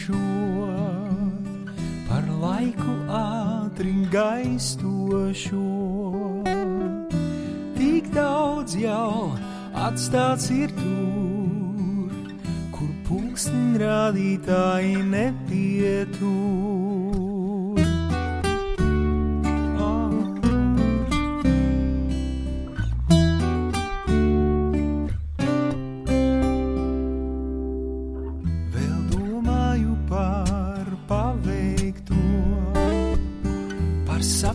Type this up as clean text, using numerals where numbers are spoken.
šo, par laiku ātri gaistošo. Tik daudz jau atstāts ir tur, kur pulksteņrādītāji nepietur.